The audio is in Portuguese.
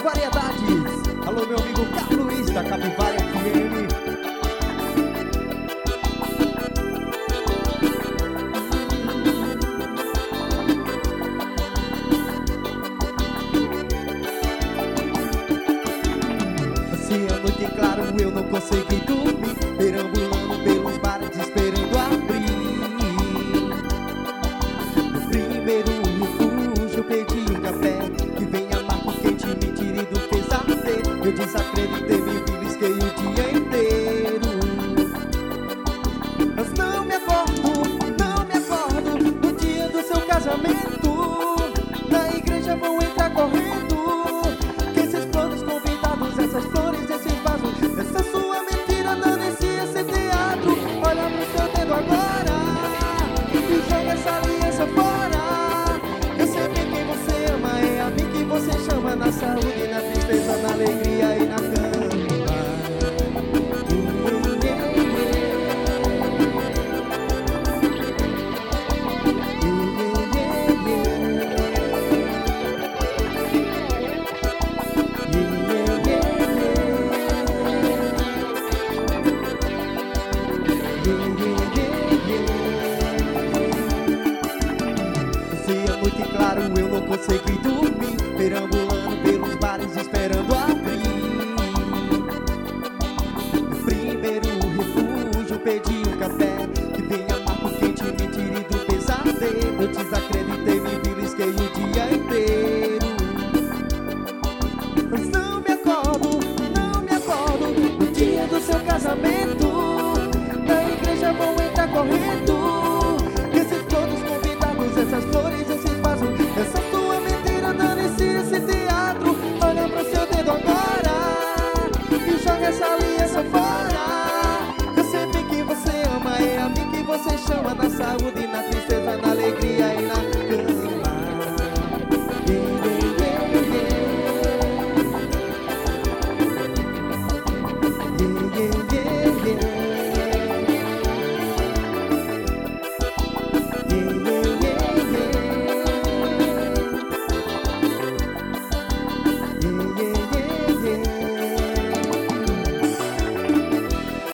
variedades. Alô, meu amigo Carlos Luiz da Capivara FM. Se a noite em claro eu não consegui dormir, perambulando pelos bares esperando abrir. No primeiro refúgio pedi um café que venha amargo, quente, me tire do pesadelo. Eu desacreditei, me belisquei o dia inteiro. Mas não me acordo no dia do seu casamento. Na igreja vão entrar correndo, que esses planos convidados, essas flores, esses vasos, essa sua mentira não descia ser teatro. Olha no seu dedo agora e joga essa aliança fora. Eu sei bem quem você ama, é a mim que você chama. Na saúde, na tristeza, na alegria e na cama. Se a noite claro eu não consegui dormir, perambulando pelos bares esperando abrir. No primeiro refúgio pedi um café que venha amargo, quente, me tire do pesadelo. Eu desacreditei, me belisquei o dia inteiro. Mas não me acordo no dia do seu casamento.